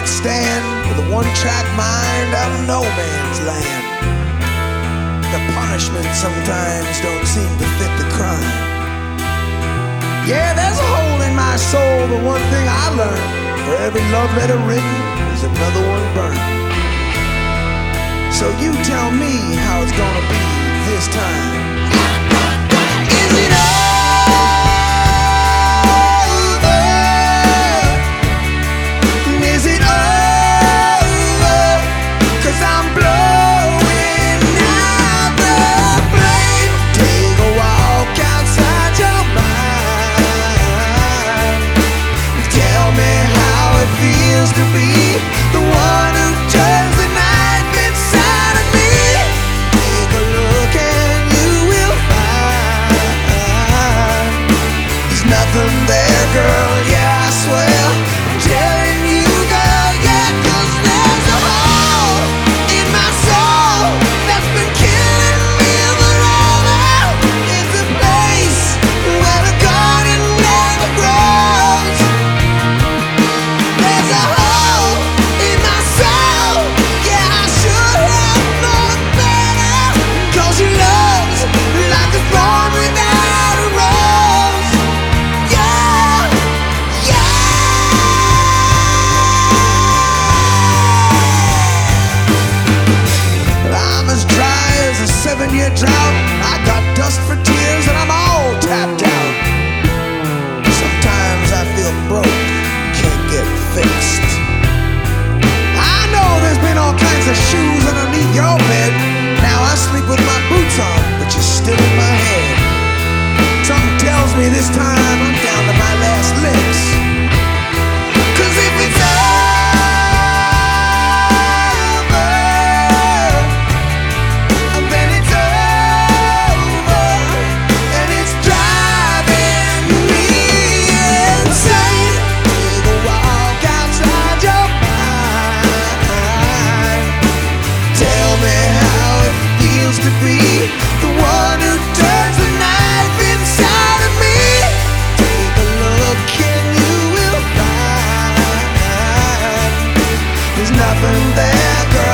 one-night stand with a one-track mind out of no man's land. The punishment sometimes don't seem to fit the crime. Yeah, there's a hole in my soul, but one thing I learned: for every love letter written, there's another one burned. So you tell me how it's gonna be this time. Is it over? Is it over? 'Cause I'm blowing out the flame. Take a walk outside your mind. Tell me how it feels to be the one who turns the knife inside of me. Take a look and you will find there's nothing there, girl. Yeah, I swear I'm telling you, girl. Yeah, 'cause there's a hole in my soul that's been killing me forever. It's a place where the garden never grows. There's a hole in my soul. Yeah, I should have known better. 'Cause your love's like a thorn without a rose. Yeah, yeah. I'm as dry as a 7-year drought. I got dust for tears and I'm all tapped out. Sometimes I feel broke, can't get fixed. I know there's been all kinds of shoes underneath your bed. Now I sleep with my boots on, but you're still in my head. Something tells me this time I'm down to my last licks. 'Cause if it's over, then it's over, and it's driving me insane. Take a walk outside your mind. Tell me how it feels to be the one who turns the knife inside of me. Take a look and you will find there's nothing there, girl.